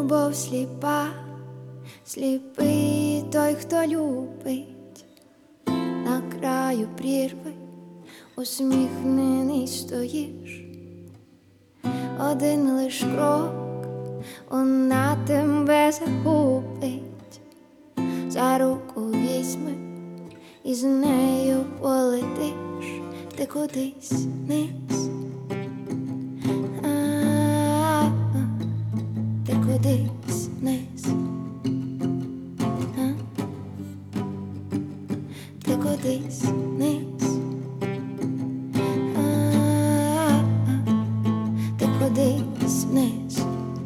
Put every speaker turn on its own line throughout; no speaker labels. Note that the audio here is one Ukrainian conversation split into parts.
Любов сліпа, сліпий той, хто любить, на краю прірви усміхнений стоїш. Один лиш крок, вона тебе загубить, за руку візьми і з нею полетиш ти кудись вниз. Ти кудись вниз. Ти кудись вниз. Ти кудись вниз.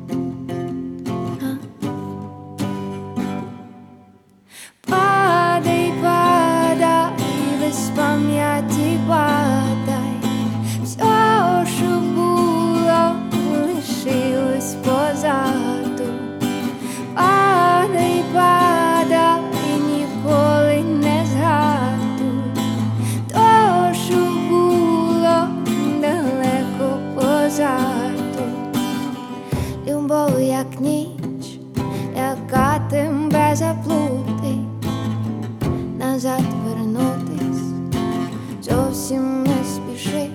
Падай, падай, без пам'яті падай. Все, що було, лишилось позаду. Падай, падай, ніколи не згадуй то, що було далеко позаду. Любов, як ніч, яка тебе заплутить, назад вернутись зовсім не спішиш.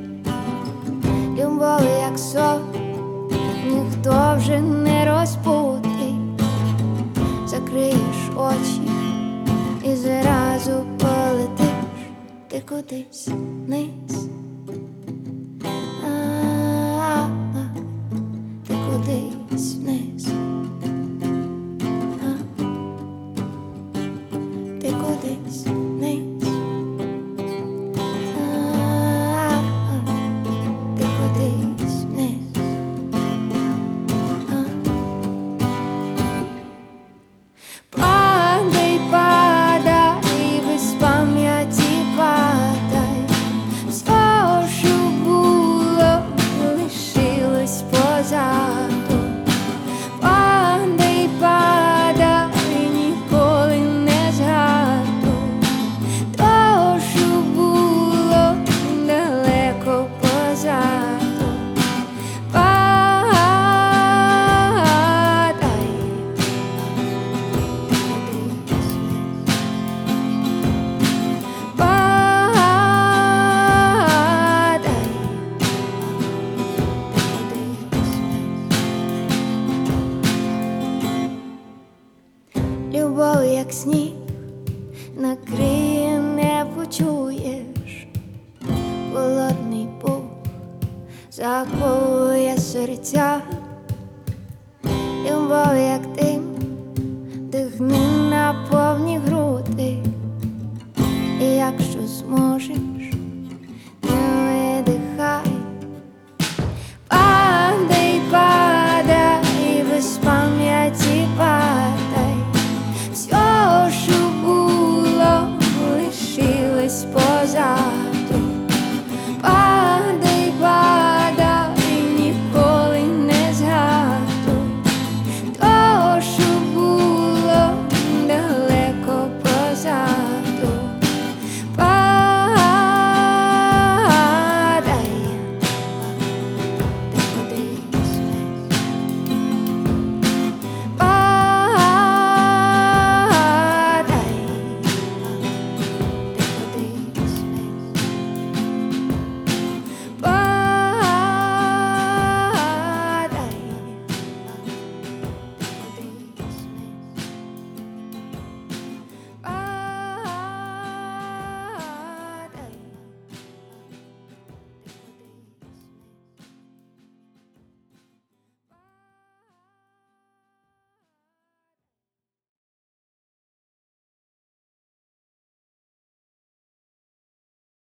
Любов, як сон, ніхто вже не розпутить. Закриєш очі і зразу полетиш ти кудись вниз. Ти кудись вниз. Ти кудись вниз. Ти кудись вниз. Падай, падай, без пам'яті падай. Все, що було, лишилось позаду. Падай, падай, ніколи не згадуй то, що було далеко позаду. Падай. Любов, як сніг, накриє, не почуєш. Холодний пух заколує серця. Любов, як ти